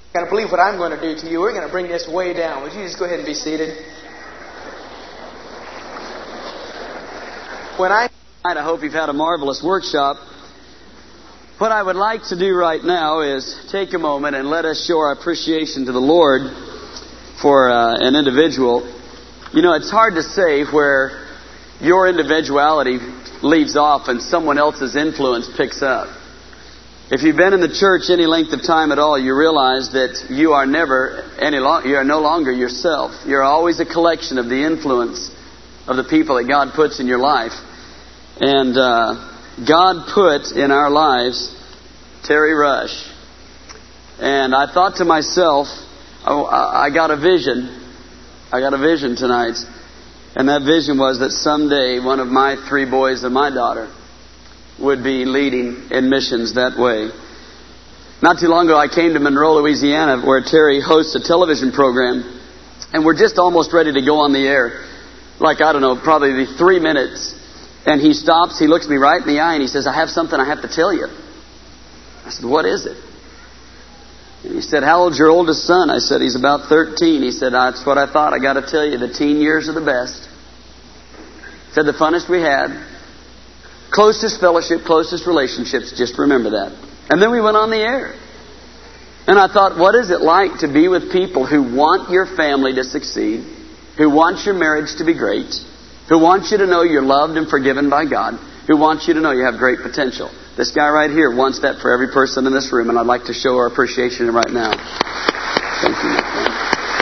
You're going to believe what I'm going to do to you. We're going to bring this way down. Would you just go ahead and be seated? I hope you've had a marvelous workshop. What I would like to do right now is take a moment and let us show our appreciation to the Lord for an individual. You know, it's hard to say where your individuality leaves off and someone else's influence picks up. If you've been in the church any length of time at all, you realize that you are you are no longer yourself. You're always a collection of the influence of the people that God puts in your life. And God put in our lives Terry Rush. And I thought to myself, I got a vision. I got a vision tonight. And that vision was that someday one of my 3 boys and my daughter would be leading in missions that way. Not too long ago, I came to Monroe, Louisiana, where Terry hosts a television program. And we're just almost ready to go on the air. Like, I don't know, probably 3 minutes. And he stops, he looks me right in the eye, and he says, I have something I have to tell you. I said, what is it? And he said, how old's your oldest son? I said, he's about 13. He said, that's what I thought. I got to tell you, the teen years are the best. He said, the funnest we had. Closest fellowship, closest relationships. Just remember that. And then we went on the air. And I thought, what is it like to be with people who want your family to succeed, who want your marriage to be great, who want you to know you're loved and forgiven by God, who wants you to know you have great potential. This guy right here wants that for every person in this room, and I'd like to show our appreciation right now. Thank you, my friend.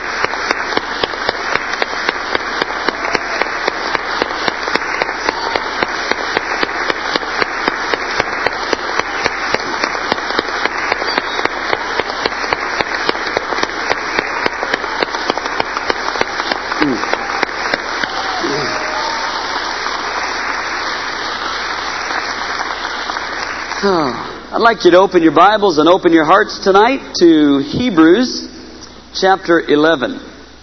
I'd like you to open your Bibles and open your hearts tonight to Hebrews chapter 11.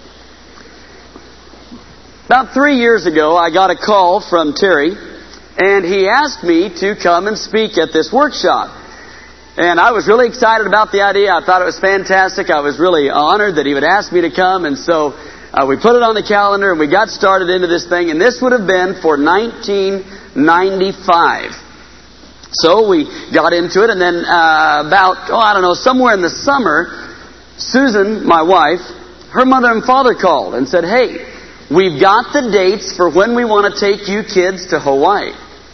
About 3 years ago, I got a call from Terry, and he asked me to come and speak at this workshop. And I was really excited about the idea. I thought it was fantastic. I was really honored that he would ask me to come, and so we put it on the calendar, and we got started into this thing, and this would have been for 1995. So we got into it, and then somewhere in the summer, Susan, my wife, her mother and father called and said, hey, we've got the dates for when we want to take you kids to Hawaii.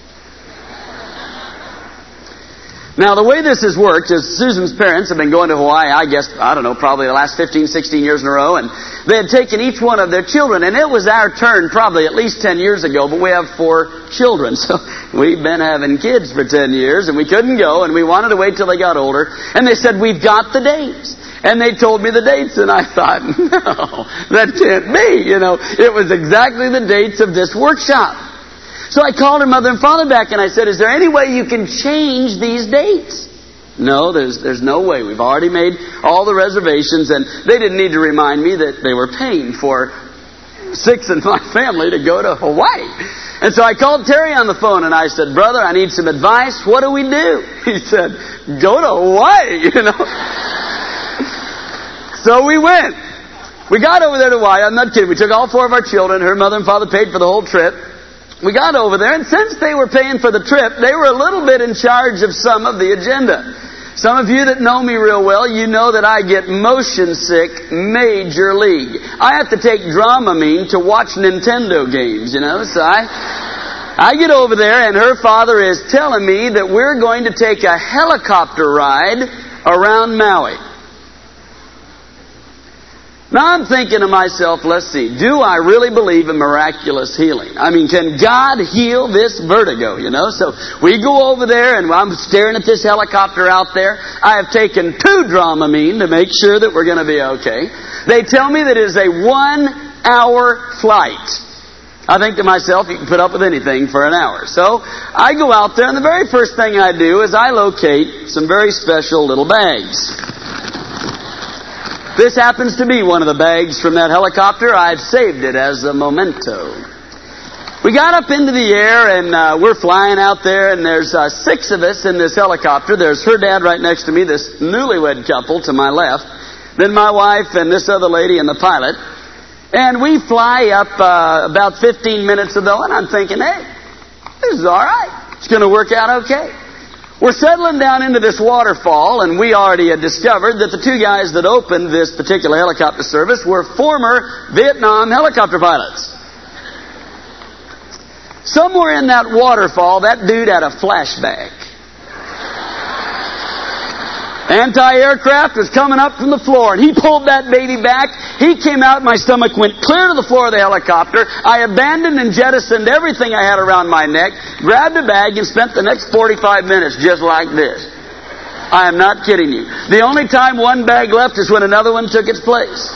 Now, the way this has worked is Susan's parents have been going to Hawaii, probably the last 15, 16 years in a row, and they had taken each one of their children, and it was our turn probably at least 10 years ago, but we have 4 children, so we've been having kids for 10 years, and we couldn't go, and we wanted to wait till they got older, and they said, we've got the dates. And they told me the dates, and I thought, no, that can't be, It was exactly the dates of this workshop. So I called her mother and father back, and I said, is there any way you can change these dates? No, there's no way. We've already made all the reservations, and they didn't need to remind me that they were paying for 6 in my family to go to Hawaii. And so I called Terry on the phone, and I said, brother, I need some advice. What do we do? He said, go to Hawaii, So we went. We got over there to Hawaii. I'm not kidding. We took all 4 of our children. Her mother and father paid for the whole trip. We got over there, and since they were paying for the trip, they were a little bit in charge of some of the agenda. Some of you that know me real well, you know that I get motion sick major league. I have to take Dramamine to watch Nintendo games, So I get over there, and her father is telling me that we're going to take a helicopter ride around Maui. Now I'm thinking to myself, let's see, do I really believe in miraculous healing? I mean, can God heal this vertigo, So we go over there, and I'm staring at this helicopter out there. I have taken 2 Dramamine to make sure that we're going to be okay. They tell me that it is a 1-hour flight. I think to myself, you can put up with anything for an hour. So I go out there, and the very first thing I do is I locate some very special little bags. This happens to be one of the bags from that helicopter. I've saved it as a memento. We got up into the air, and we're flying out there, and there's 6 of us in this helicopter. There's her dad right next to me, this newlywed couple to my left. then my wife and this other lady and the pilot. And we fly up about 15 minutes ago, and I'm thinking, hey, this is all right. It's going to work out okay. We're settling down into this waterfall, and we already had discovered that the two guys that opened this particular helicopter service were former Vietnam helicopter pilots. Somewhere in that waterfall, that dude had a flashback. Anti-aircraft was coming up from the floor, and he pulled that baby back. He came out, my stomach went clear to the floor of the helicopter. I abandoned and jettisoned everything I had around my neck, grabbed a bag, and spent the next 45 minutes just like this. I am not kidding you. The only time one bag left is when another one took its place.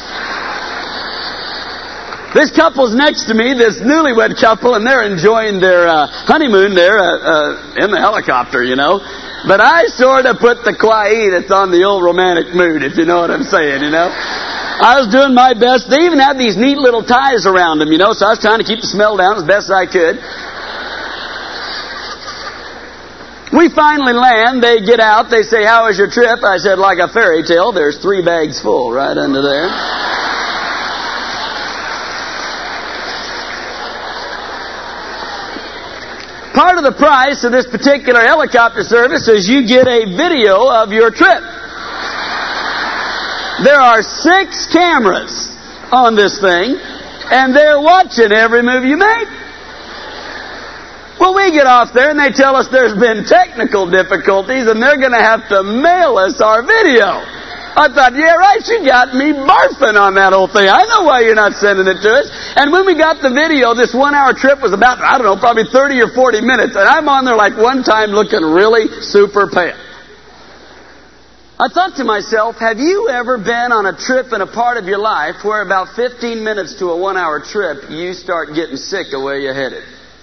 This couple's next to me, this newlywed couple, and they're enjoying their honeymoon there in the helicopter, you know. But I sort of put the kwai that's on the old romantic mood, if you know what I'm saying, you know. I was doing my best. They even had these neat little ties around them, you know, so I was trying to keep the smell down as best I could. We finally land. They get out. They say, how was your trip? I said, like a fairy tale, there's 3 bags full right under there. Part of the price of this particular helicopter service is you get a video of your trip. There are 6 cameras on this thing, and they're watching every move you make. Well, we get off there, and they tell us there's been technical difficulties, and they're going to have to mail us our video. I thought, yeah, right, you got me barfing on that whole thing. I know why you're not sending it to us. And when we got the video, this 1-hour trip was about, I don't know, probably 30 or 40 minutes. And I'm on there like one time looking really super pale. I thought to myself, have you ever been on a trip in a part of your life where about 15 minutes to a 1-hour trip, you start getting sick of where you're headed?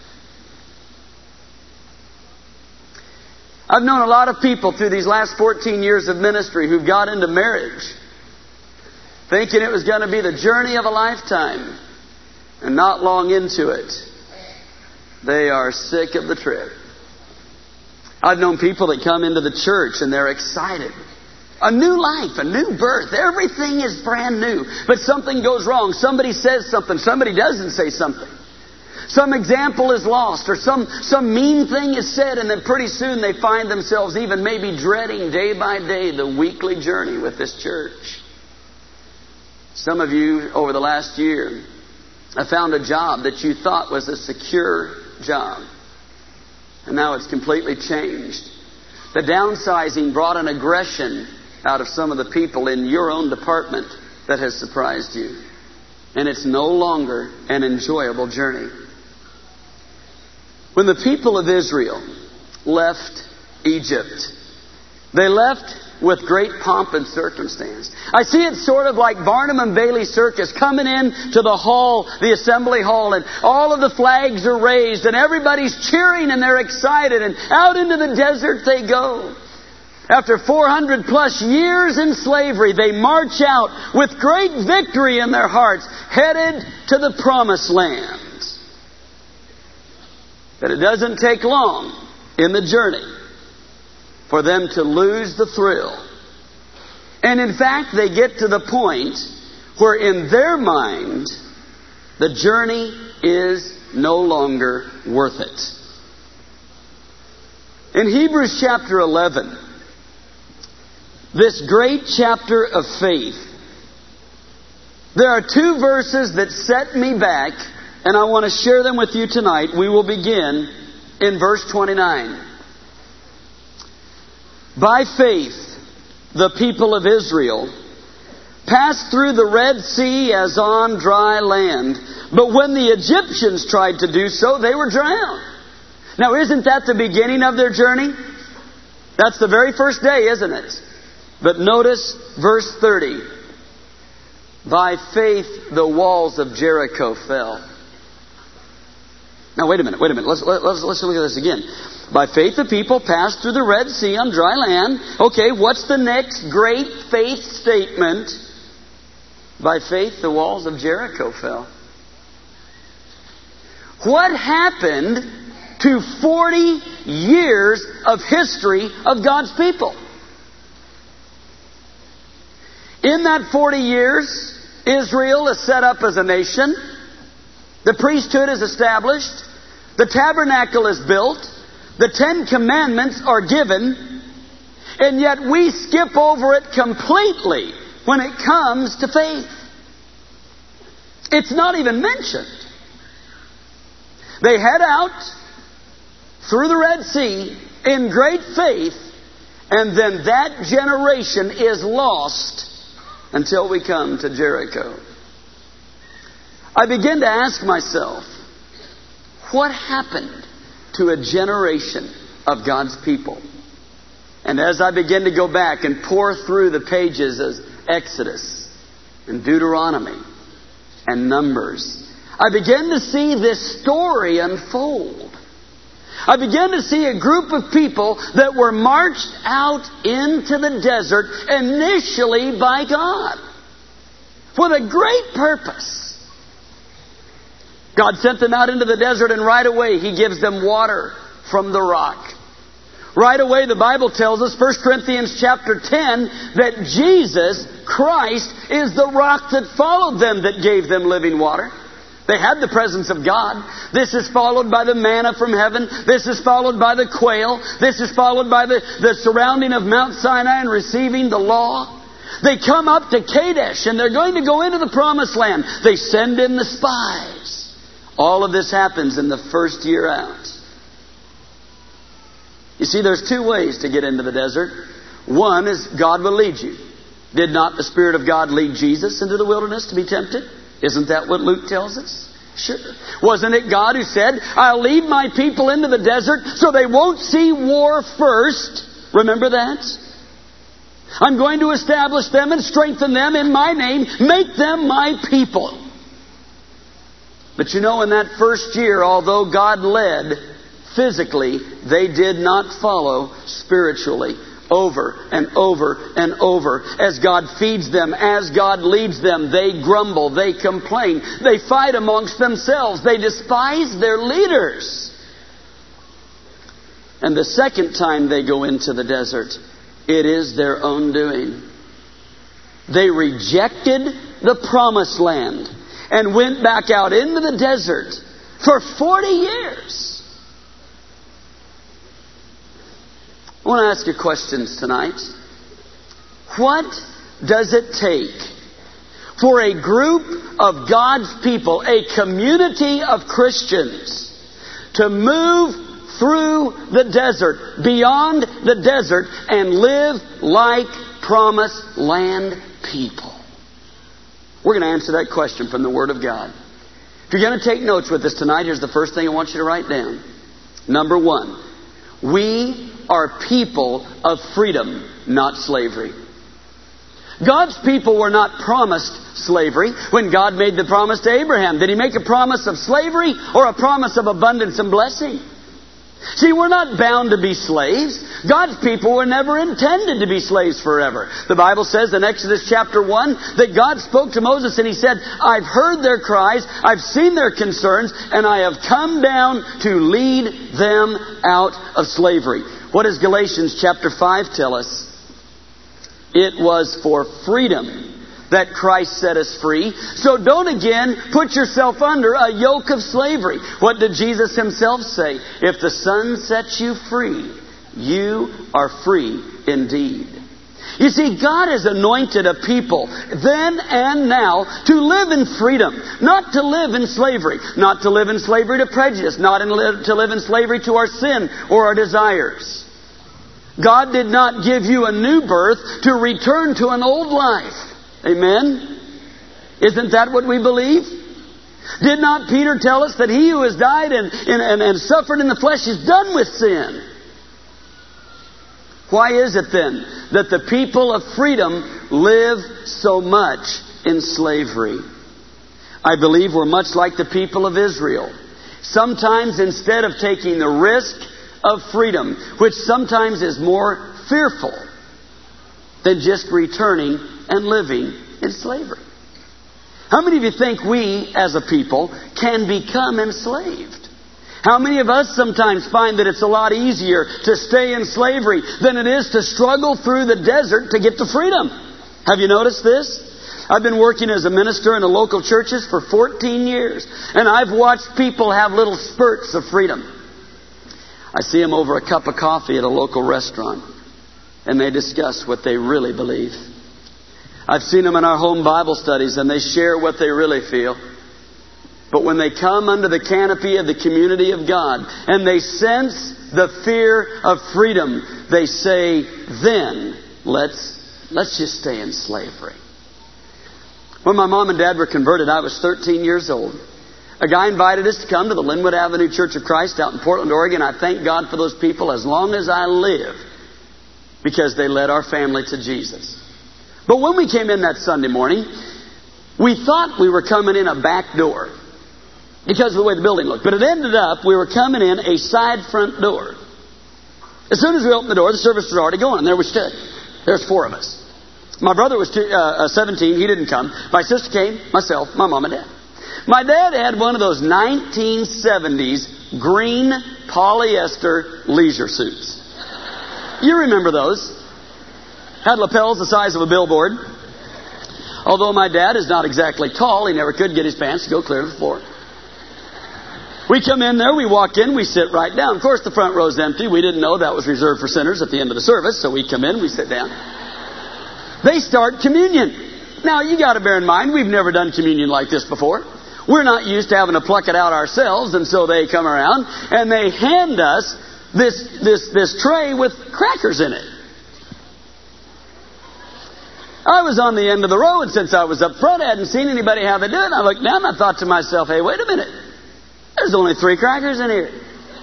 I've known a lot of people through these last 14 years of ministry who got into marriage thinking it was going to be the journey of a lifetime. And not long into it, they are sick of the trip. I've known people that come into the church and they're excited. A new life, a new birth. Everything is brand new. But something goes wrong. Somebody says something. Somebody doesn't say something. Some example is lost, or some mean thing is said, and then pretty soon they find themselves even maybe dreading day by day the weekly journey with this church. Some of you over the last year have found a job that you thought was a secure job, and now it's completely changed. The downsizing brought an aggression out of some of the people in your own department that has surprised you, and it's no longer an enjoyable journey. When the people of Israel left Egypt, they left with great pomp and circumstance. I see it sort of like Barnum and Bailey Circus coming in to the hall, the assembly hall, and all of the flags are raised, and everybody's cheering and they're excited, and out into the desert they go. After 400 plus years in slavery, they march out with great victory in their hearts, headed to the promised land. But it doesn't take long in the journey for them to lose the thrill. And in fact, they get to the point where in their mind, the journey is no longer worth it. In Hebrews chapter 11, this great chapter of faith, there are 2 verses that set me back, and I want to share them with you tonight. We will begin in verse 29. By faith, the people of Israel passed through the Red Sea as on dry land. But when the Egyptians tried to do so, they were drowned. Now, isn't that the beginning of their journey? That's the very first day, isn't it? But notice verse 30. By faith, the walls of Jericho fell. Now, wait a minute. Let's look at this again. By faith, the people passed through the Red Sea on dry land. Okay, what's the next great faith statement? By faith, the walls of Jericho fell. What happened to 40 years of history of God's people? In that 40 years, Israel is set up as a nation. The priesthood is established. The tabernacle is built. The 10 Commandments are given. And yet we skip over it completely when it comes to faith. It's not even mentioned. They head out through the Red Sea in great faith, and then that generation is lost until we come to Jericho. I begin to ask myself, what happened to a generation of God's people? And as I begin to go back and pour through the pages of Exodus and Deuteronomy and Numbers, I begin to see this story unfold. I began to see a group of people that were marched out into the desert initially by God with a great purpose. God sent them out into the desert, and right away He gives them water from the rock. Right away the Bible tells us, 1 Corinthians chapter 10, that Jesus Christ is the rock that followed them that gave them living water. They had the presence of God. This is followed by the manna from heaven. This is followed by the quail. This is followed by the surrounding of Mount Sinai and receiving the law. They come up to Kadesh and they're going to go into the promised land. They send in the spies. All of this happens in the first year out. You see, there's two ways to get into the desert. One is God will lead you. Did not the Spirit of God lead Jesus into the wilderness to be tempted? Isn't that what Luke tells us? Sure. Wasn't it God who said, I'll lead my people into the desert so they won't see war first? Remember that? I'm going to establish them and strengthen them in my name. Make them my people. But you know, in that first year, although God led physically, they did not follow spiritually. Over and over and over. As God feeds them, as God leads them, they grumble, they complain, they fight amongst themselves, they despise their leaders. And the second time they go into the desert, it is their own doing. They rejected the promised land and went back out into the desert for 40 years. I want to ask you questions tonight. What does it take for a group of God's people, a community of Christians, to move through the desert, beyond the desert, and live like promised land people? We're going to answer that question from the Word of God. If you're going to take notes with us tonight, here's the first thing I want you to write down. Number one, we are people of freedom, not slavery. God's people were not promised slavery. When God made the promise to Abraham, did He make a promise of slavery or a promise of abundance and blessing? See, we're not bound to be slaves. God's people were never intended to be slaves forever. The Bible says in Exodus chapter 1 that God spoke to Moses and He said, I've heard their cries, I've seen their concerns, and I have come down to lead them out of slavery. What does Galatians chapter 5 tell us? It was for freedom that Christ set us free. So don't again put yourself under a yoke of slavery. What did Jesus Himself say? If the Son sets you free, you are free indeed. You see, God has anointed a people then and now to live in freedom, not to live in slavery, not to live in slavery to prejudice, not to live in slavery to our sin or our desires. God did not give you a new birth to return to an old life. Amen? Isn't that what we believe? Did not Peter tell us that he who has died and suffered in the flesh is done with sin? Why is it then that the people of freedom live so much in slavery? I believe we're much like the people of Israel. Sometimes instead of taking the risk of freedom, which sometimes is more fearful than just returning and living in slavery. How many of you think we, as a people, can become enslaved? How many of us sometimes find that it's a lot easier to stay in slavery than it is to struggle through the desert to get to freedom? Have you noticed this? I've been working as a minister in the local churches for 14 years, and I've watched people have little spurts of freedom. I see them over a cup of coffee at a local restaurant, and they discuss what they really believe. I've seen them in our home Bible studies, and they share what they really feel. But when they come under the canopy of the community of God, and they sense the fear of freedom, they say, then let's just stay in slavery. When my mom and dad were converted, I was 13 years old. A guy invited us to come to the Linwood Avenue Church of Christ out in Portland, Oregon. I thank God for those people as long as I live, because they led our family to Jesus. But when we came in that Sunday morning, we thought we were coming in a back door because of the way the building looked. But it ended up we were coming in a side front door. As soon as we opened the door, the service was already going, and there we stood. There's 4 of us. My brother was 17. He didn't come. My sister came, myself, my mom and dad. My dad had one of those 1970s green polyester leisure suits. You remember those. Had lapels the size of a billboard. Although my dad is not exactly tall, he never could get his pants to go clear to the floor. We come in there, we walk in, we sit right down. Of course, the front row's empty. We didn't know that was reserved for sinners at the end of the service, so we come in, we sit down. They start communion. Now, you got to bear in mind, we've never done communion like this before. We're not used to having to pluck it out ourselves, and so they come around and they hand us this tray with crackers in it. I was on the end of the row, and since I was up front, I hadn't seen anybody how they do it. I looked down and I thought to myself, hey, wait a minute. There's only 3 crackers in here.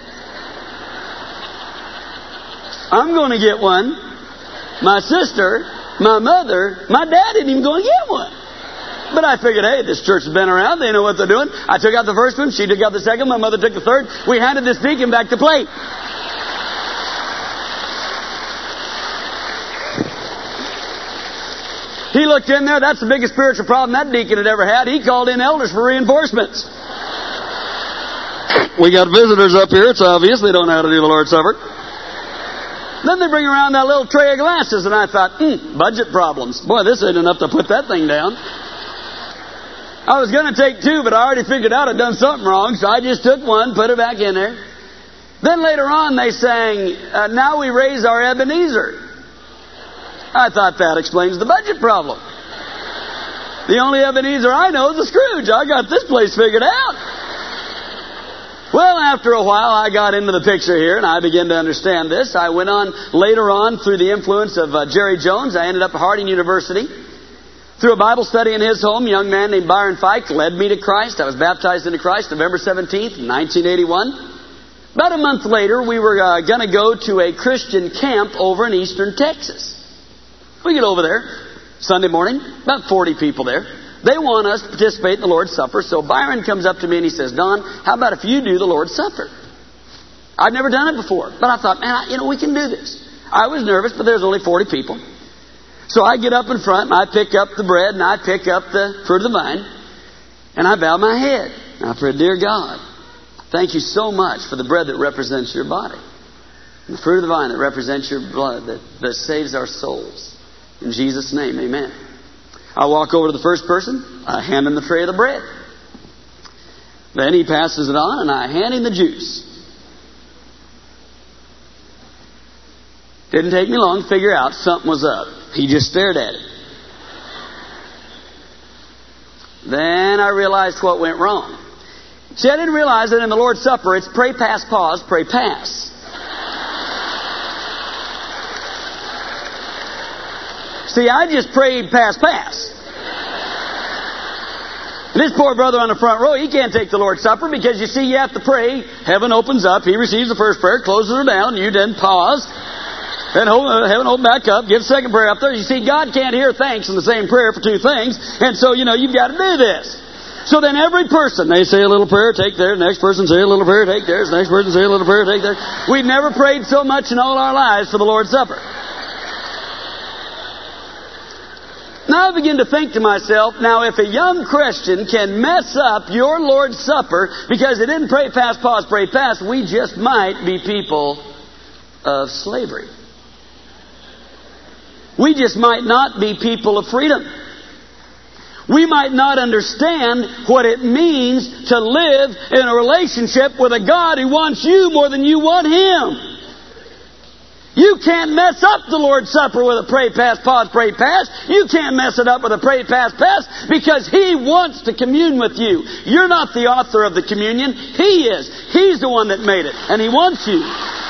I'm going to get one. My sister, my mother, my dad isn't even going to get one. But I figured, hey, this church has been around. They know what they're doing. I took out the first one. She took out the second. My mother took the third. We handed this deacon back the plate. He looked in there. That's the biggest spiritual problem that deacon had ever had. He called in elders for reinforcements. We got visitors up here. It's obvious they don't know how to do the Lord's Supper. Then they bring around that little tray of glasses, and I thought, budget problems. Boy, this ain't enough to put that thing down. I was going to take 2, but I already figured out I'd done something wrong, so I just took 1, put it back in there. Then later on they sang, Now We Raise Our Ebenezer. I thought that explains the budget problem. The only Ebenezer I know is a Scrooge. I got this place figured out. Well, after a while, I got into the picture here, and I began to understand this. I went on later on through the influence of Jerry Jones. I ended up at Harding University. Through a Bible study in his home, a young man named Byron Fike led me to Christ. I was baptized into Christ November 17th, 1981. About a month later, we were going to go to a Christian camp over in eastern Texas. We get over there Sunday morning, about 40 people there. They want us to participate in the Lord's Supper, so Byron comes up to me and he says, Don, how about if you do the Lord's Supper? I'd never done it before, but I thought, man, we can do this. I was nervous, but there's only 40 people. So I get up in front and I pick up the bread and I pick up the fruit of the vine and I bow my head. And I pray, dear God, thank you so much for the bread that represents your body. And the fruit of the vine that represents your blood that saves our souls. In Jesus' name, amen. I walk over to the first person. I hand him the tray of the bread. Then he passes it on and I hand him the juice. Didn't take me long to figure out something was up. He just stared at it. Then I realized what went wrong. See, I didn't realize that in the Lord's Supper it's pray, pass, pause, pray, pass. See, I just prayed pass, pass. And this poor brother on the front row, he can't take the Lord's Supper because, you see, you have to pray. Heaven opens up. He receives the first prayer, closes her down. You then pause. Then heaven open back up. Give the second prayer up there. You see, God can't hear thanks in the same prayer for 2 things. And so, you've got to do this. So then every person, they say a little prayer, take theirs. The next person say a little prayer, take theirs. The next person say a little prayer, take theirs. We've never prayed so much in all our lives for the Lord's Supper. Now I begin to think to myself, now if a young Christian can mess up your Lord's Supper because they didn't pray, pass, pause, pray, pass, we just might be people of slavery. We just might not be people of freedom. We might not understand what it means to live in a relationship with a God who wants you more than you want Him. You can't mess up the Lord's Supper with a pray, pass, pause, pray, pass. You can't mess it up with a pray, pass, pass, because He wants to commune with you. You're not the author of the communion. He is. He's the one that made it, and He wants you.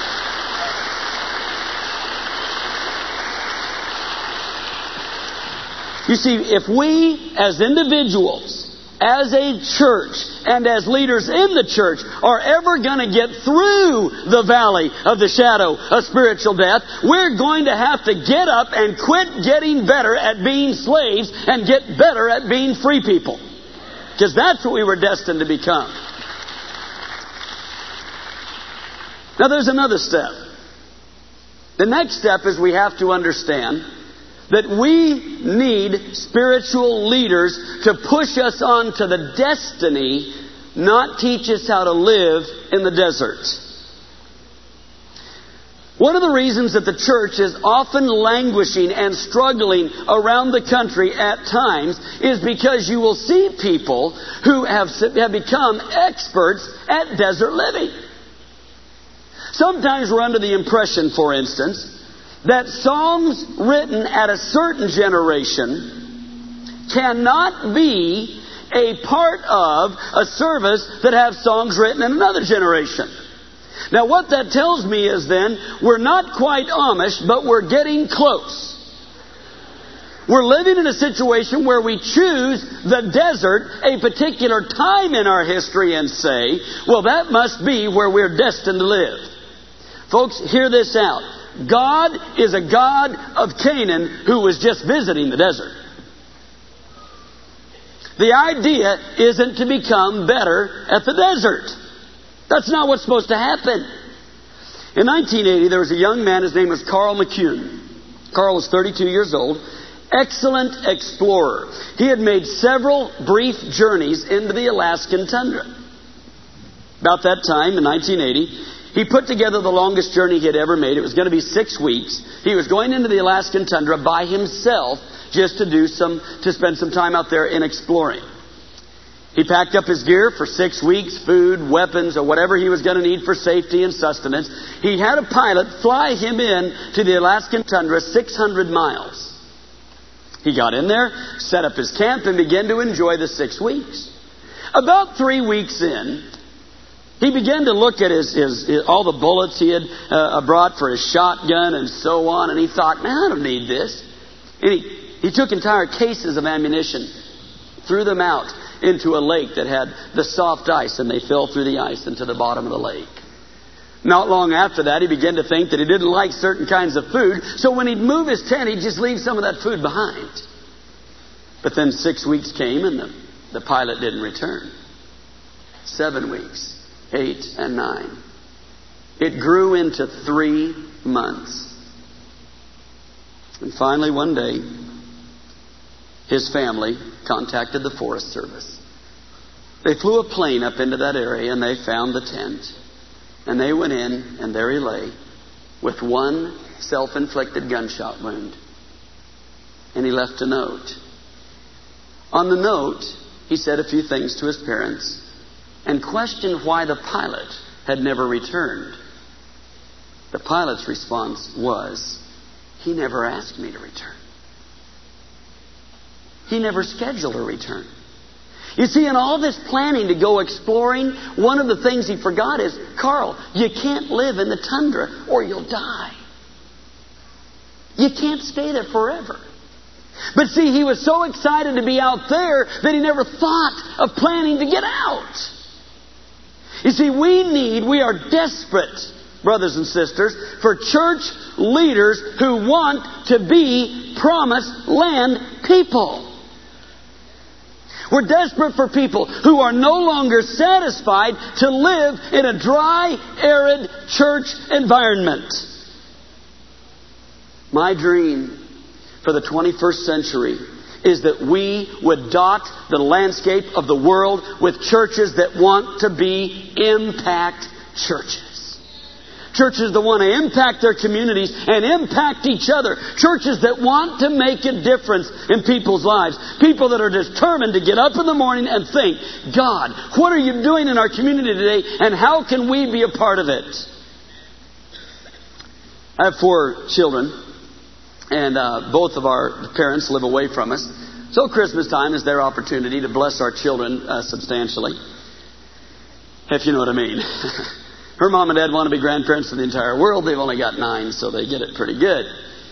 You see, if we as individuals, as a church, and as leaders in the church are ever going to get through the valley of the shadow of spiritual death, we're going to have to get up and quit getting better at being slaves and get better at being free people. Because that's what we were destined to become. Now there's another step. The next step is we have to understand that we need spiritual leaders to push us on to the destiny, not teach us how to live in the desert. One of the reasons that the church is often languishing and struggling around the country at times is because you will see people who have become experts at desert living. Sometimes we're under the impression, for instance, that songs written at a certain generation cannot be a part of a service that have songs written in another generation. Now what that tells me is then, we're not quite Amish, but we're getting close. We're living in a situation where we choose the desert, a particular time in our history, and say, well, that must be where we're destined to live. Folks, hear this out. God is a God of Canaan who was just visiting the desert. The idea isn't to become better at the desert. That's not what's supposed to happen. In 1980, there was a young man, his name was Carl McCune. Carl was 32 years old. Excellent explorer. He had made several brief journeys into the Alaskan tundra. About that time, in 1980, he put together the longest journey he had ever made. It was going to be 6 weeks. He was going into the Alaskan tundra by himself just to spend some time out there in exploring. He packed up his gear for 6 weeks, food, weapons, or whatever he was going to need for safety and sustenance. He had a pilot fly him in to the Alaskan tundra 600 miles. He got in there, set up his camp, and began to enjoy the 6 weeks. About 3 weeks in, he began to look at all the bullets he had brought for his shotgun and so on, and he thought, man, I don't need this. And he took entire cases of ammunition, threw them out into a lake that had the soft ice, and they fell through the ice into the bottom of the lake. Not long after that, he began to think that he didn't like certain kinds of food, so when he'd move his tent, he'd just leave some of that food behind. But then 6 weeks came, and the pilot didn't return. 7 weeks. 8 and 9. It grew into 3 months. And finally one day, his family contacted the Forest Service. They flew a plane up into that area and they found the tent. And they went in, and there he lay with one self-inflicted gunshot wound. And he left a note. On the note, he said a few things to his parents and questioned why the pilot had never returned. The pilot's response was, he never asked me to return. He never scheduled a return. You see, in all this planning to go exploring, one of the things he forgot is, Carl, you can't live in the tundra or you'll die. You can't stay there forever. But see, he was so excited to be out there that he never thought of planning to get out. You see, we are desperate, brothers and sisters, for church leaders who want to be promised land people. We're desperate for people who are no longer satisfied to live in a dry, arid church environment. My dream for the 21st century is that we would dot the landscape of the world with churches that want to be impact churches. Churches that want to impact their communities and impact each other. Churches that want to make a difference in people's lives. People that are determined to get up in the morning and think, God, what are you doing in our community today, and how can we be a part of it? I have 4 children, and both of our parents live away from us. So Christmas time is their opportunity to bless our children substantially, if you know what I mean. Her mom and dad want to be grandparents for the entire world. They've only got 9, so they get it pretty good.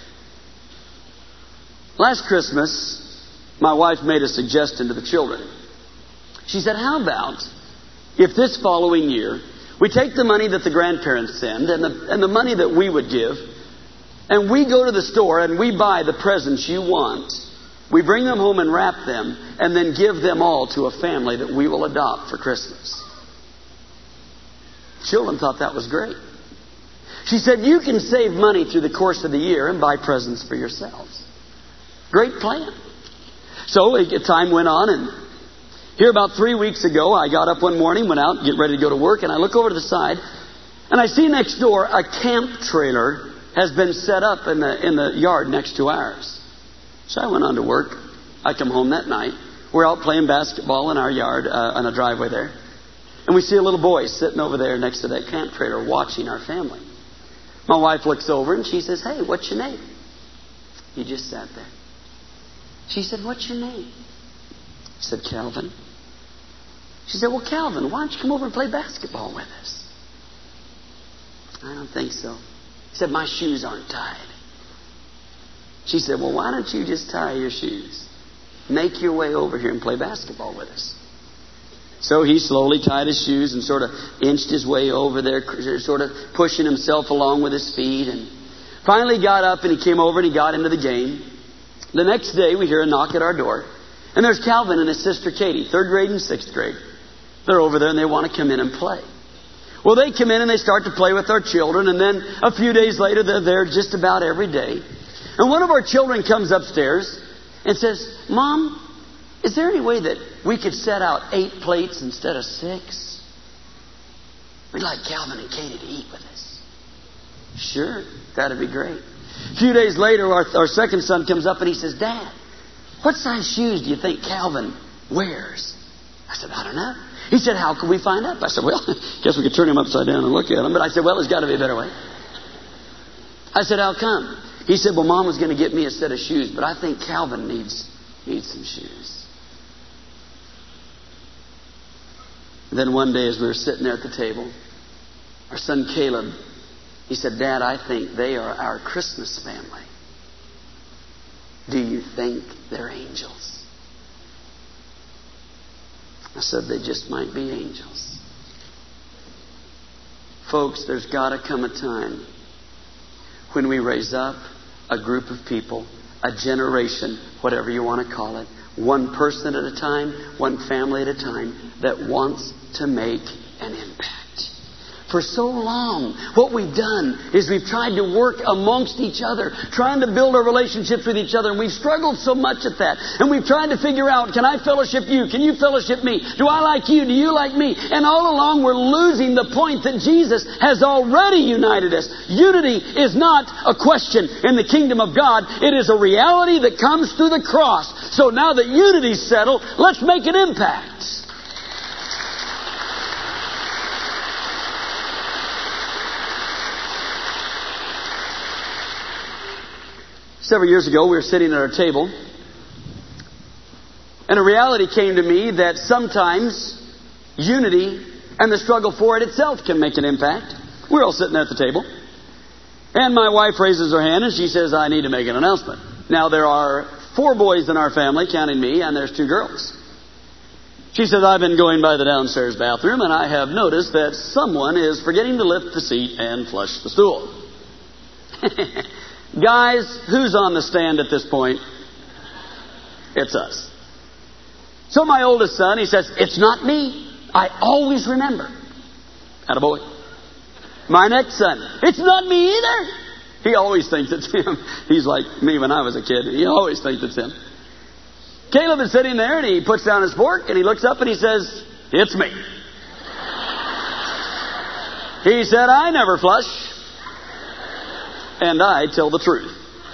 Last Christmas, my wife made a suggestion to the children. She said, how about if this following year we take the money that the grandparents send and the money that we would give, and we go to the store and we buy the presents you want. We bring them home and wrap them, and then give them all to a family that we will adopt for Christmas. Children thought that was great. She said, you can save money through the course of the year and buy presents for yourselves. Great plan. So time went on, and here about 3 weeks ago, I got up one morning, went out, get ready to go to work, and I look over to the side, and I see next door a camp trailer has been set up in the yard next to ours. So I went on to work. I come home that night. We're out playing basketball in our yard, on a driveway there. And we see a little boy sitting over there next to that camp trailer watching our family. My wife looks over and she says, hey, what's your name? He just sat there. She said, what's your name? He said, Calvin. She said, well, Calvin, why don't you come over and play basketball with us? I don't think so. He said, my shoes aren't tied. She said, well, why don't you just tie your shoes? Make your way over here and play basketball with us. So he slowly tied his shoes and sort of inched his way over there, sort of pushing himself along with his feet. And finally got up and he came over and he got into the game. The next day we hear a knock at our door. And there's Calvin and his sister Katie, 3rd grade and 6th grade. They're over there and they want to come in and play. Well, they come in and they start to play with our children. And then a few days later they're there just about every day. And one of our children comes upstairs and says, Mom, is there any way that we could set out 8 plates instead of 6? We'd like Calvin and Katie to eat with us. Sure, that'd be great. A few days later, our second son comes up and he says, Dad, what size shoes do you think Calvin wears? I said, I don't know. He said, how can we find out? I said, well, guess we could turn him upside down and look at him. But I said, well, there's got to be a better way. I said, how come? He said, well, Mom was going to get me a set of shoes, but I think Calvin needs some shoes. Then one day as we were sitting there at the table, our son Caleb, he said, Dad, I think they are our Christmas family. Do you think they're angels? I said, they just might be angels. Folks, there's got to come a time when we raise up a group of people, a generation, whatever you want to call it, one person at a time, one family at a time, that wants to make an impact. For so long, what we've done is we've tried to work amongst each other, trying to build our relationships with each other, and we've struggled so much at that. And we've tried to figure out, can I fellowship you? Can you fellowship me? Do I like you? Do you like me? And all along we're losing the point that Jesus has already united us. Unity is not a question in the kingdom of God. It is a reality that comes through the cross. So now that unity's settled, let's make an impact. Several years ago, we were sitting at our table, and a reality came to me that sometimes unity and the struggle for it itself can make an impact. We're all sitting there at the table, and my wife raises her hand and she says, I need to make an announcement. Now, there are 4 boys in our family, counting me, and there's 2 girls. She says, I've been going by the downstairs bathroom, and I have noticed that someone is forgetting to lift the seat and flush the stool. Guys, who's on the stand at this point? It's us. So my oldest son, he says, it's not me. I always remember. Attaboy. My next son, it's not me either. He always thinks it's him. He's like me when I was a kid. He always thinks it's him. Caleb is sitting there and he puts down his fork and he looks up and he says, it's me. He said, I never flush. and I tell the truth.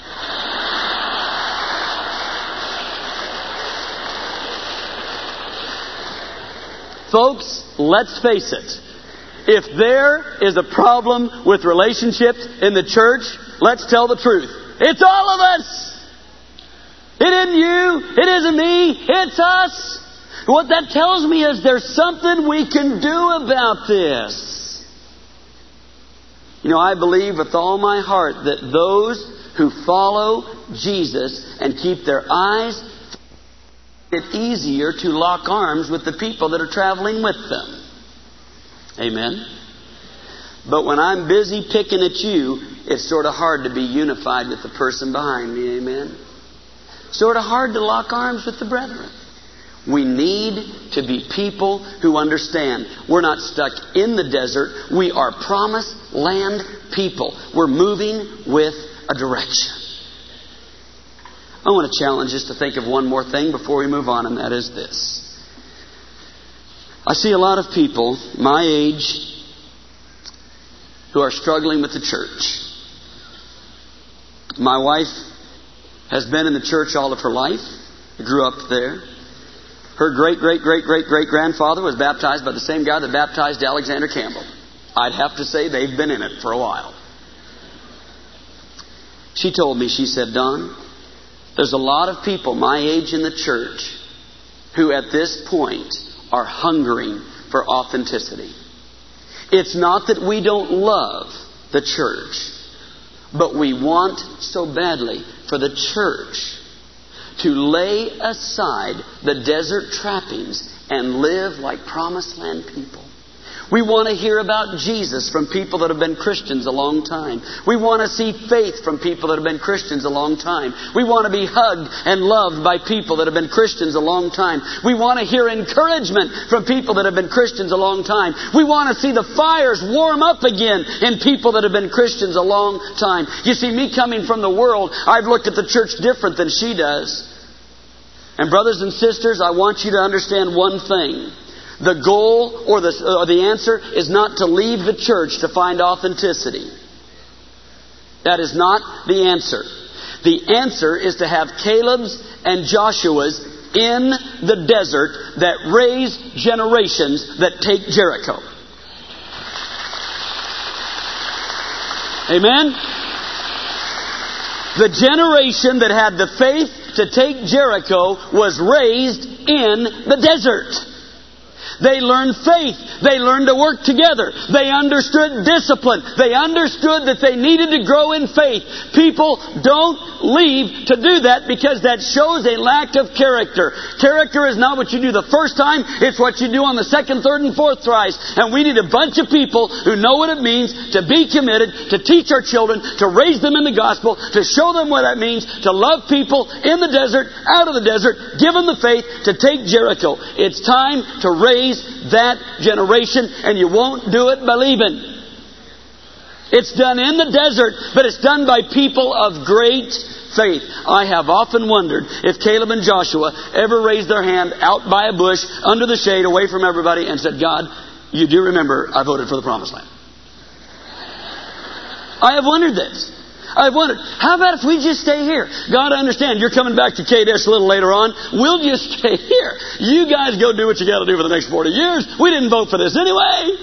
Folks, let's face it. If there is a problem with relationships in the church, let's tell the truth. It's all of us. It isn't you. It isn't me. It's us. What that tells me is there's something we can do about this. You know, I believe with all my heart that those who follow Jesus and keep their eyes, it's easier to lock arms with the people that are traveling with them. Amen? But when I'm busy picking at you, it's sort of hard to be unified with the person behind me. Amen? Sort of hard to lock arms with the brethren. We need to be people who understand we're not stuck in the desert. We are promised land people. We're moving with a direction. I want to challenge us to think of one more thing before we move on, and that is this. I see a lot of people my age who are struggling with the church. My wife has been in the church all of her life. Grew up there. Her great-great-great-great-great-grandfather was baptized by the same guy that baptized Alexander Campbell. I'd have to say they've been in it for a while. She told me, she said, Don, there's a lot of people my age in the church who at this point are hungering for authenticity. It's not that we don't love the church, but we want so badly for the church to lay aside the desert trappings and live like promised land people. We want to hear about Jesus from people that have been Christians a long time. We want to see faith from people that have been Christians a long time. We want to be hugged and loved by people that have been Christians a long time. We want to hear encouragement from people that have been Christians a long time. We want to see the fires warm up again in people that have been Christians a long time. You see, me coming from the world, I've looked at the church different than she does. And brothers and sisters, I want you to understand one thing. The goal or the answer is not to leave the church to find authenticity. That is not the answer. The answer is to have Caleb's and Joshua's in the desert that raise generations that take Jericho. Amen? The generation that had the faith to take Jericho was raised in the desert. They learned faith. They learned to work together. They understood discipline. They understood that they needed to grow in faith. People don't leave to do that because that shows a lack of character. Character is not what you do the first time. It's what you do on the second, third, and fourth tries. And we need a bunch of people who know what it means to be committed, to teach our children, to raise them in the gospel, to show them what that means, to love people in the desert, out of the desert, give them the faith to take Jericho. It's time to raise that generation, and you won't do it by leaving. It's done in the desert, but it's done by people of great faith. I have often wondered if Caleb and Joshua ever raised their hand out by a bush, under the shade, away from everybody, and said, God, you do remember I voted for the Promised Land. I have wondered this. I've wondered, how about if we just stay here? God, I understand you're coming back to Kadesh a little later on. We'll just stay here. You guys go do what you got to do for the next 40 years. We didn't vote for this anyway.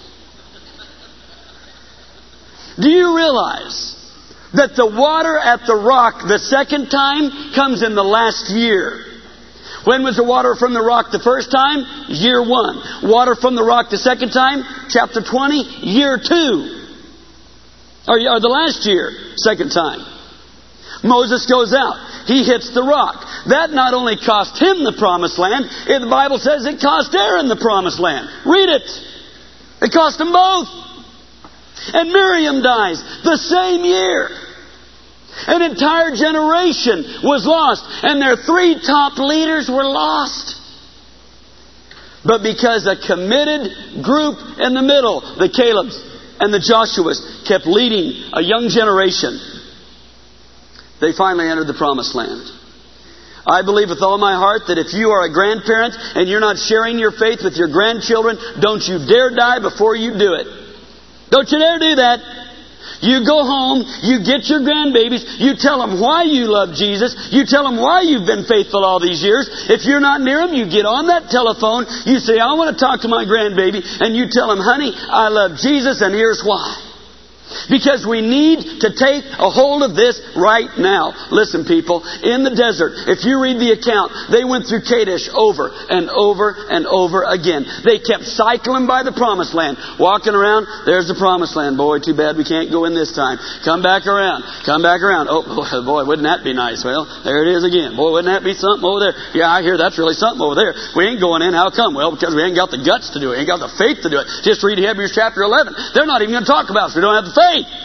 Do you realize that the water at the rock the second time comes in the last year? When was the water from the rock the first time? Year 1. Water from the rock the second time? Chapter 20, year 2. Or the last year, second time. Moses goes out. He hits the rock. That not only cost him the promised land, the Bible says it cost Aaron the promised land. Read it. It cost them both. And Miriam dies the same year. An entire generation was lost. And their 3 top leaders were lost. But because a committed group in the middle, the Caleb's and the Joshuas, kept leading a young generation, they finally entered the Promised Land. I believe with all my heart that if you are a grandparent and you're not sharing your faith with your grandchildren, don't you dare die before you do it. Don't you dare do that. You go home, you get your grandbabies, you tell them why you love Jesus, you tell them why you've been faithful all these years. If you're not near them, you get on that telephone, you say, I want to talk to my grandbaby, and you tell them, honey, I love Jesus, and here's why. Because we need to take a hold of this right now. Listen, people, in the desert, if you read the account, they went through Kadesh over and over and over again. They kept cycling by the promised land, walking around. There's the promised land. Boy, too bad we can't go in this time. Come back around. Come back around. Oh, boy, wouldn't that be nice? Well, there it is again. Boy, wouldn't that be something over there? Yeah, I hear that's really something over there. We ain't going in. How come? Well, because we ain't got the guts to do it. Ain't got the faith to do it. Just read Hebrews chapter 11. They're not even going to talk about it, so we don't have the faith.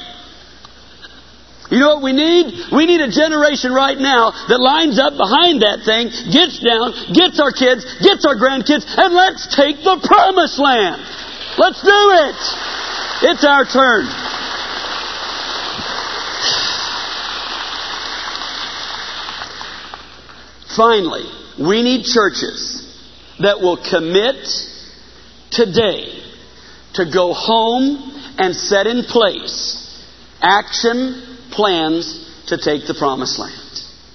You know what we need? We need a generation right now that lines up behind that thing, gets down, gets our kids, gets our grandkids, and let's take the promised land. Let's do it. It's our turn. Finally, we need churches that will commit today to go home and set in place action plans to take the promised land.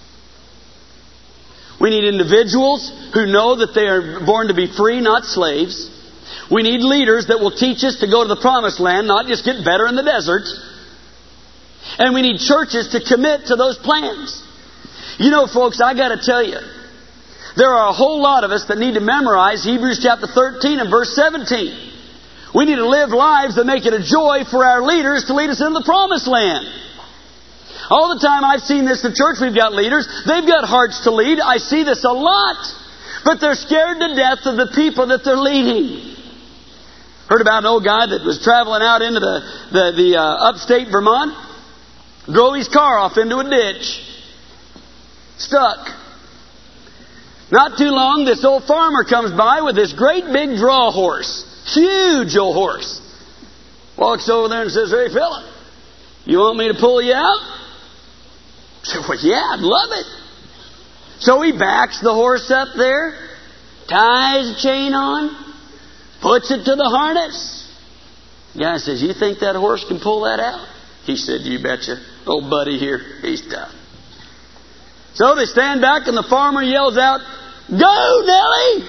We need individuals who know that they are born to be free, not slaves. We need leaders that will teach us to go to the promised land, not just get better in the desert. And we need churches to commit to those plans. You know, folks, I got to tell you, there are a whole lot of us that need to memorize Hebrews chapter 13 and verse 17. We need to live lives that make it a joy for our leaders to lead us into the promised land. All the time I've seen this in church, we've got leaders. They've got hearts to lead. I see this a lot. But they're scared to death of the people that they're leading. Heard about an old guy that was traveling out into the upstate Vermont. Drove his car off into a ditch. Stuck. Not too long, this old farmer comes by with this great big draw horse. Huge old horse. Walks over there and says, hey, fella, you want me to pull you out? I said, well, yeah, I'd love it. So he backs the horse up there, ties a chain on, puts it to the harness. The guy says, you think that horse can pull that out? He said, you betcha. Old buddy here, he's tough. So they stand back and the farmer yells out, go, Nellie!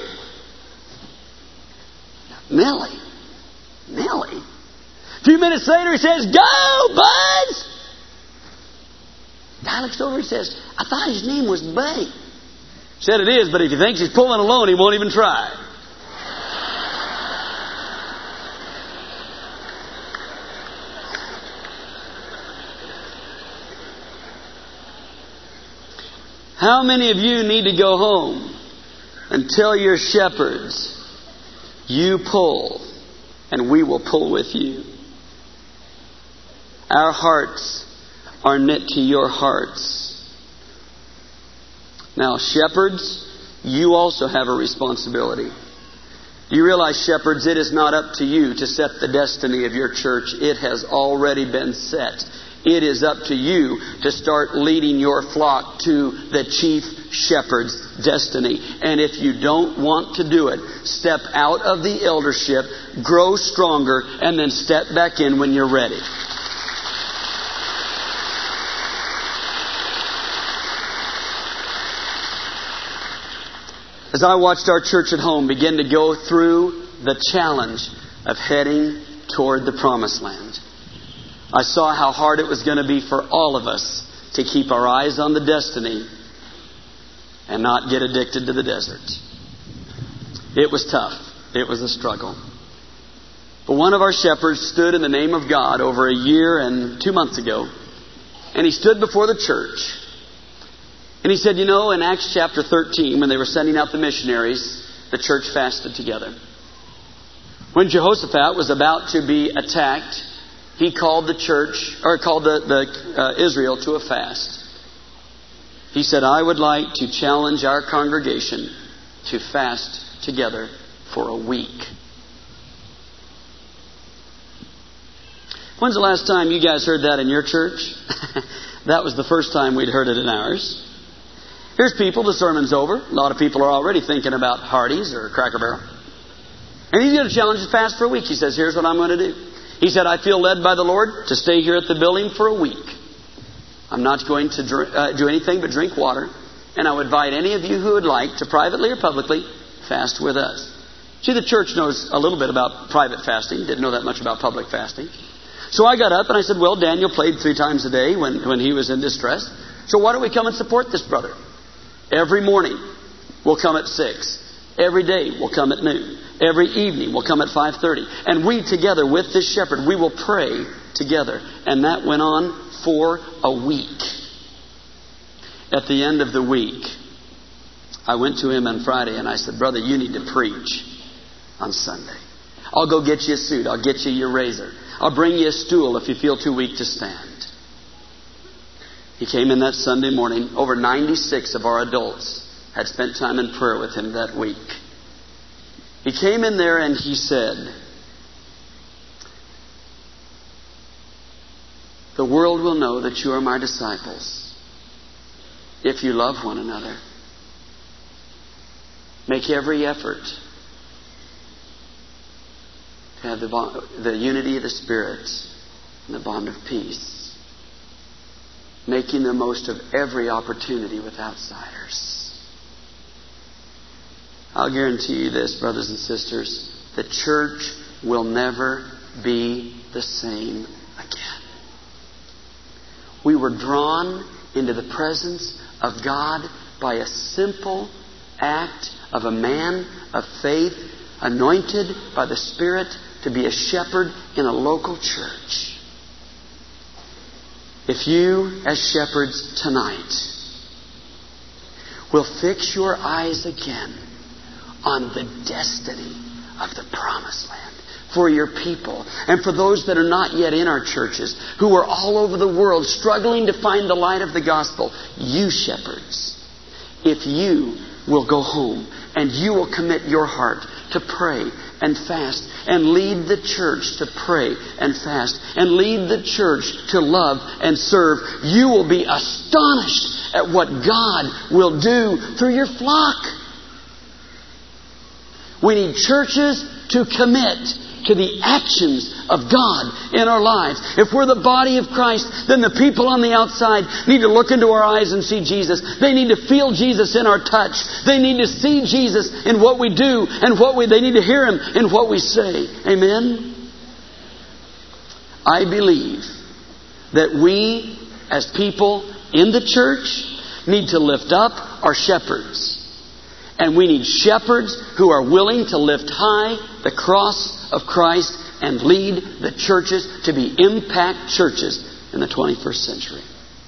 Nellie. A few minutes later he says, go, Buzz! Guy looks over and says, I thought his name was Buddy. Said it is, but if he thinks he's pulling alone, he won't even try. How many of you need to go home and tell your shepherds, you pull, and we will pull with you. Our hearts are knit to your hearts. Now, shepherds, you also have a responsibility. Do you realize, shepherds, it is not up to you to set the destiny of your church. It has already been set. It is up to you to start leading your flock to the chief shepherd's destiny. And if you don't want to do it, step out of the eldership, grow stronger, and then step back in when you're ready. As I watched our church at home begin to go through the challenge of heading toward the promised land, I saw how hard it was going to be for all of us to keep our eyes on the destiny and not get addicted to the desert. It was tough. It was a struggle. But one of our shepherds stood in the name of God over a year and 2 months ago, and he stood before the church. And he said, you know, in Acts chapter 13, when they were sending out the missionaries, the church fasted together. When Jehoshaphat was about to be attacked, he called the church, or called Israel to a fast. He said, I would like to challenge our congregation to fast together for a week. When's the last time you guys heard that in your church? That was the first time we'd heard it in ours. Here's people, the sermon's over. A lot of people are already thinking about Hardee's or Cracker Barrel. And he's going to challenge us to fast for a week. He says, here's what I'm going to do. He said, I feel led by the Lord to stay here at the building for a week. I'm not going to do anything but drink water. And I would invite any of you who would like to privately or publicly fast with us. See, the church knows a little bit about private fasting. Didn't know that much about public fasting. So I got up and I said, well, Daniel played 3 times a day when he was in distress. So why don't we come and support this brother? Every morning we'll come at 6. Every day we'll come at noon. Every evening we'll come at 5:30. And we together with this shepherd, we will pray together. And that went on for a week. At the end of the week, I went to him on Friday and I said, brother, you need to preach on Sunday. I'll go get you a suit. I'll get you your razor. I'll bring you a stool if you feel too weak to stand. He came in that Sunday morning. Over 96 of our adults had spent time in prayer with him that week. He came in there and he said, the world will know that you are my disciples if you love one another. Make every effort to have the unity of the Spirit and the bond of peace. Making the most of every opportunity with outsiders. I'll guarantee you this, brothers and sisters. The church will never be the same again. We were drawn into the presence of God by a simple act of a man of faith, anointed by the Spirit to be a shepherd in a local church. If you, as shepherds tonight, will fix your eyes again on the destiny of the promised land for your people and for those that are not yet in our churches, who are all over the world struggling to find the light of the gospel, you shepherds, if you will go home and you will commit your heart to pray and fast and lead the church to pray and fast and lead the church to love and serve, you will be astonished at what God will do through your flock. We need churches to commit to the actions of God in our lives. If we're the body of Christ, then the people on the outside need to look into our eyes and see Jesus. They need to feel Jesus in our touch. They need to see Jesus in what we do and they need to hear Him in what we say. Amen? I believe that we, as people in the church, need to lift up our shepherds. And we need shepherds who are willing to lift high the cross of Christ and lead the churches to be impact churches in the 21st century.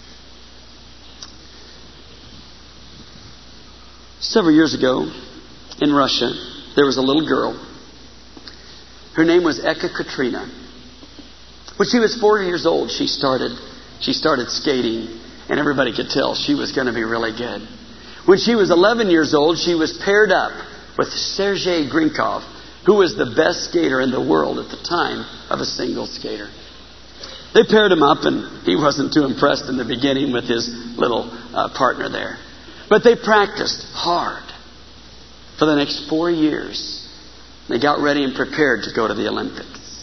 Several years ago in Russia, there was a little girl. Her name was Eka Katrina. When she was 4 years old, she started skating, and everybody could tell she was going to be really good. When she was 11 years old, she was paired up with Sergei Grinkov, who was the best skater in the world at the time of a single skater. They paired him up, and he wasn't too impressed in the beginning with his little partner there. But they practiced hard for the next 4 years. They got ready and prepared to go to the Olympics.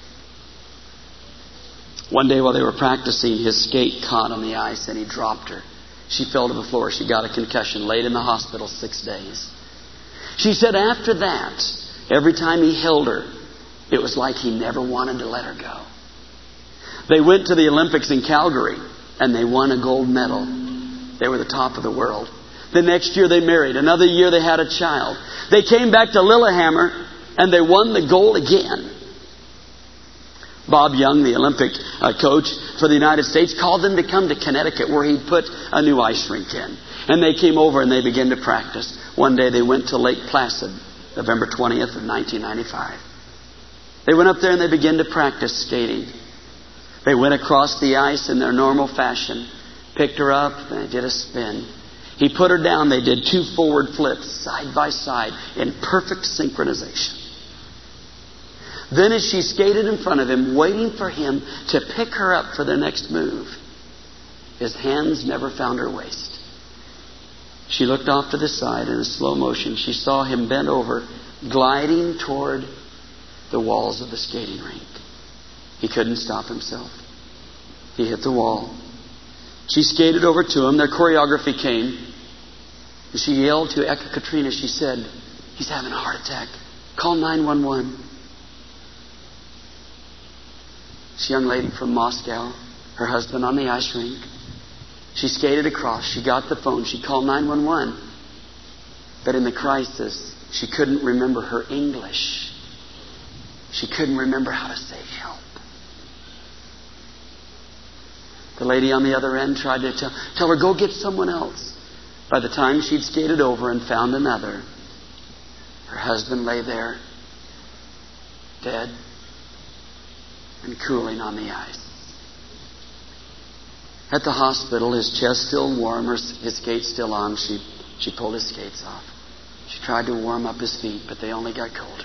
One day while they were practicing, his skate caught on the ice and he dropped her. She fell to the floor. She got a concussion, laid in the hospital 6 days. She said after that, every time he held her, it was like he never wanted to let her go. They went to the Olympics in Calgary and they won a gold medal. They were the top of the world. The next year they married. Another year they had a child. They came back to Lillehammer and they won the gold again. Bob Young, the Olympic coach for the United States, called them to come to Connecticut where he'd put a new ice rink in. And they came over and they began to practice. One day they went to Lake Placid, November 20th of 1995. They went up there and they began to practice skating. They went across the ice in their normal fashion, picked her up, and they did a spin. He put her down. They did 2 forward flips side by side in perfect synchronization. Then as she skated in front of him, waiting for him to pick her up for the next move, his hands never found her waist. She looked off to the side in a slow motion. She saw him bent over, gliding toward the walls of the skating rink. He couldn't stop himself. He hit the wall. She skated over to him. Their choreography came. And she yelled to Ekaterina. She said, "He's having a heart attack. Call 911. This young lady from Moscow, her husband on the ice rink. She skated across. She got the phone. She called 911. But in the crisis, she couldn't remember her English. She couldn't remember how to say help. The lady on the other end tried to tell her, "Go get someone else." By the time she'd skated over and found another, her husband lay there, dead and cooling on the ice. At the hospital, his chest still warm, his skates still on. She pulled his skates off. She tried to warm up his feet, but they only got colder.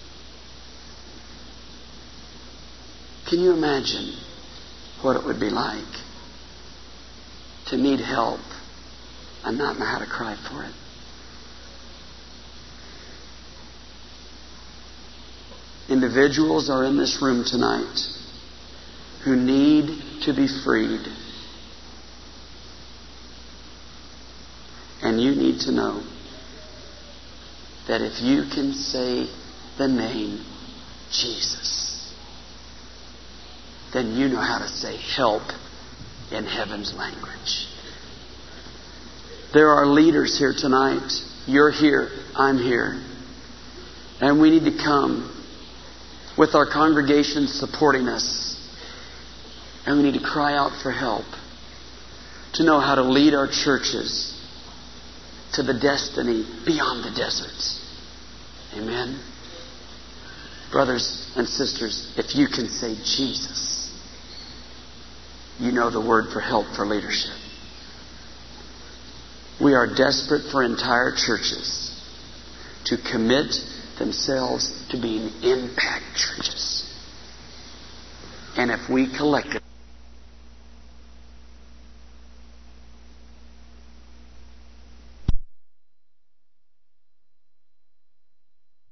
Can you imagine what it would be like to need help and not know how to cry for it? Individuals are in this room tonight who need to be freed. And you need to know that if you can say the name Jesus, then you know how to say help in heaven's language. There are leaders here tonight. You're here. I'm here. And we need to come with our congregation supporting us. And we need to cry out for help to know how to lead our churches to the destiny beyond the deserts. Amen. Brothers and sisters, if you can say Jesus, you know the word for help for leadership. We are desperate for entire churches to commit themselves to being impact churches. And if we collectively